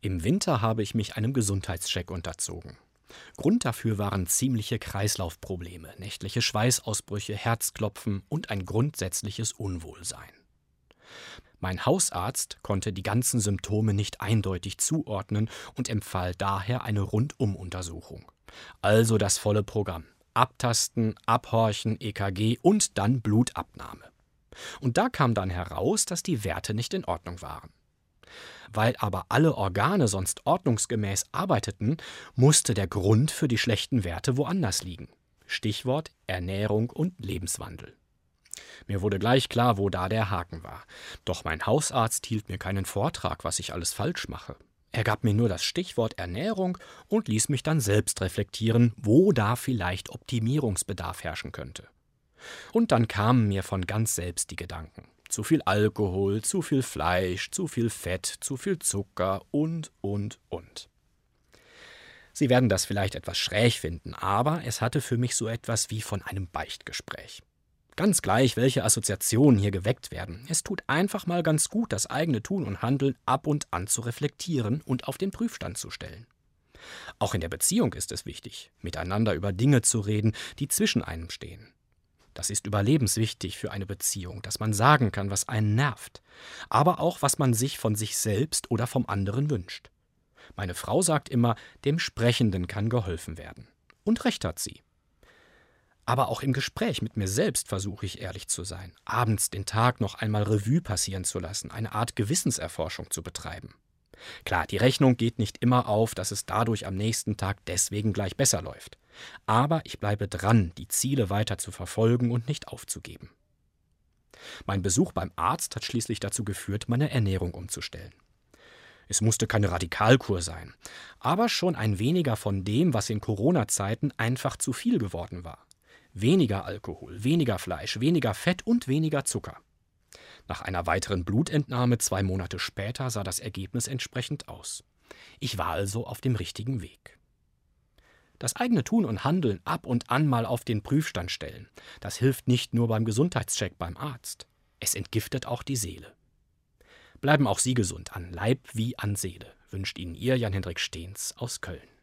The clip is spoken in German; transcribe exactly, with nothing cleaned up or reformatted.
Im Winter habe ich mich einem Gesundheitscheck unterzogen. Grund dafür waren ziemliche Kreislaufprobleme, nächtliche Schweißausbrüche, Herzklopfen und ein grundsätzliches Unwohlsein. Mein Hausarzt konnte die ganzen Symptome nicht eindeutig zuordnen und empfahl daher eine Rundumuntersuchung. Also das volle Programm: Abtasten, Abhorchen, E K G und dann Blutabnahme. Und da kam dann heraus, dass die Werte nicht in Ordnung waren. Weil aber alle Organe sonst ordnungsgemäß arbeiteten, musste der Grund für die schlechten Werte woanders liegen. Stichwort Ernährung und Lebenswandel. Mir wurde gleich klar, wo da der Haken war. Doch mein Hausarzt hielt mir keinen Vortrag, was ich alles falsch mache. Er gab mir nur das Stichwort Ernährung und ließ mich dann selbst reflektieren, wo da vielleicht Optimierungsbedarf herrschen könnte. Und dann kamen mir von ganz selbst die Gedanken. Zu viel Alkohol, zu viel Fleisch, zu viel Fett, zu viel Zucker und, und, und. Sie werden das vielleicht etwas schräg finden, aber es hatte für mich so etwas wie von einem Beichtgespräch. Ganz gleich, welche Assoziationen hier geweckt werden. Es tut einfach mal ganz gut, das eigene Tun und Handeln ab und an zu reflektieren und auf den Prüfstand zu stellen. Auch in der Beziehung ist es wichtig, miteinander über Dinge zu reden, die zwischen einem stehen. Das ist überlebenswichtig für eine Beziehung, dass man sagen kann, was einen nervt, aber auch, was man sich von sich selbst oder vom anderen wünscht. Meine Frau sagt immer, dem Sprechenden kann geholfen werden. Und recht hat sie. Aber auch im Gespräch mit mir selbst versuche ich ehrlich zu sein, abends den Tag noch einmal Revue passieren zu lassen, eine Art Gewissenserforschung zu betreiben. Klar, die Rechnung geht nicht immer auf, dass es dadurch am nächsten Tag deswegen gleich besser läuft. Aber ich bleibe dran, die Ziele weiter zu verfolgen und nicht aufzugeben. Mein Besuch beim Arzt hat schließlich dazu geführt, meine Ernährung umzustellen. Es musste keine Radikalkur sein, aber schon ein weniger von dem, was in Corona-Zeiten einfach zu viel geworden war. Weniger Alkohol, weniger Fleisch, weniger Fett und weniger Zucker. Nach einer weiteren Blutentnahme zwei Monate später sah das Ergebnis entsprechend aus. Ich war also auf dem richtigen Weg. Das eigene Tun und Handeln ab und an mal auf den Prüfstand stellen, das hilft nicht nur beim Gesundheitscheck beim Arzt. Es entgiftet auch die Seele. Bleiben auch Sie gesund, an Leib wie an Seele, wünscht Ihnen Ihr Jan-Hendrik Steens aus Köln.